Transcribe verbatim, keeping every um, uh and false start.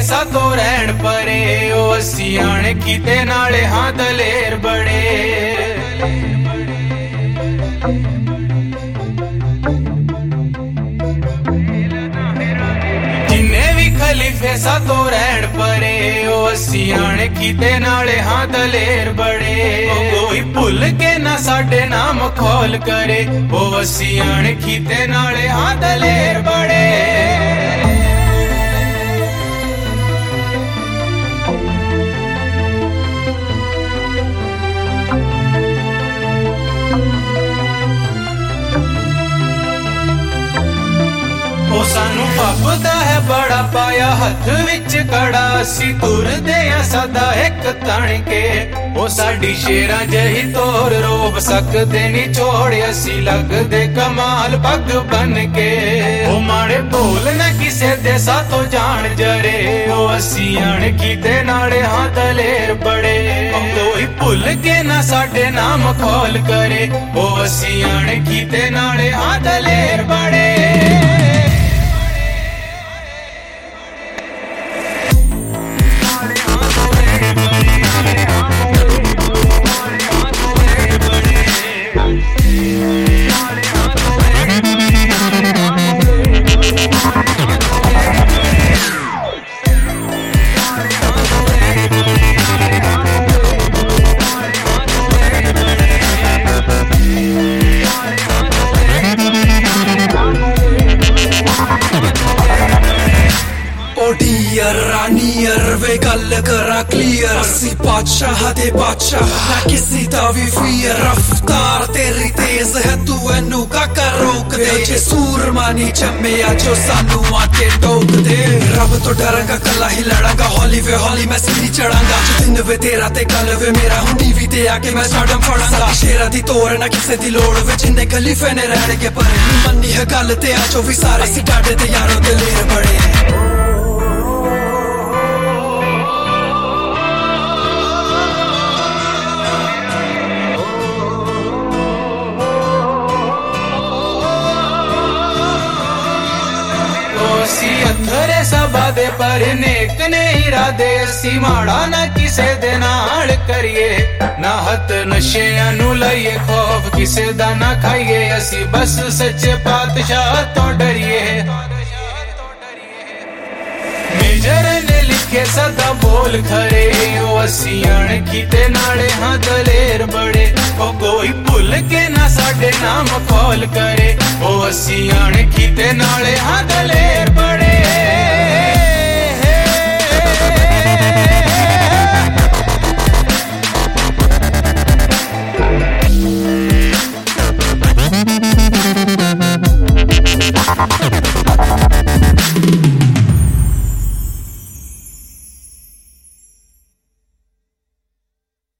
फैसा तो रहन परे ओ सियाने कीते नाले हाँ दलेर बड़े। जिन्ने भी खलीफे सा तो रहन परे ओ सियाने कीते नाले हाँ दलेर बड़े। कोई भुल के ना साडे नाम खोल करे ओ सियाने कीते नाले हाँ दलेर बड़े। ओ सानू फबदा है बड़ा पाया हथ विच कड़ा असी तुरदे आ सदा एक तण के। ओ साडी शेरां जही तोर रोब सकदे नी छोड़ असी लगदे कमाल पग बन के। ओ माड़े बोल ना किसे दे सातो जान जरे ओ असी अण कीते नाले हाँ दलेर बड़े। कोई भुल के ना साडे नाम खोल करे ओ असी अण कीते नाले हाँ दलेर बड़े। रानियर वे गल करा क्लियर असी बादशाह दे बादशाह ना किसी दा भी फियर। रफ्तार तेरी तेज है तू एनू काका रोक दे जे सूरमा नी जम्मिया जो सानू आके टोक दे। रब तो डरांगा कला ही लड़ांगा हौली वे हौली मैं सीढ़ी चढ़ांगा। जो दिन वे तेरा ते कल वे मेरा हूं टीवी ते आके मैं स्टार्डम फड़ांगा। शेरा दी तोड़ ना किसे दी लोड़ वे जिन्ने खलीफे ने रहने के पर मन्नी है गल ते आ जो भी सारे असी डाडे ते यारों दलेर बड़े। अथरे सबा दे पर नेक ने इरादे असी माड़ा ना किसे दे नाल करिए। ना हथ नशेआं नू लईए खौफ किसे दा ना खाइए असी बस सच्चे पातशाह तो डरिए। मेजर ने लिखे सदा बोल खरे ओ असी अण कीते नाले हाँ दलेर बड़े। ओ कोई भुल के ना साडे नाम खोल करे ओ असी अण कीते नाले हाँ दलेर।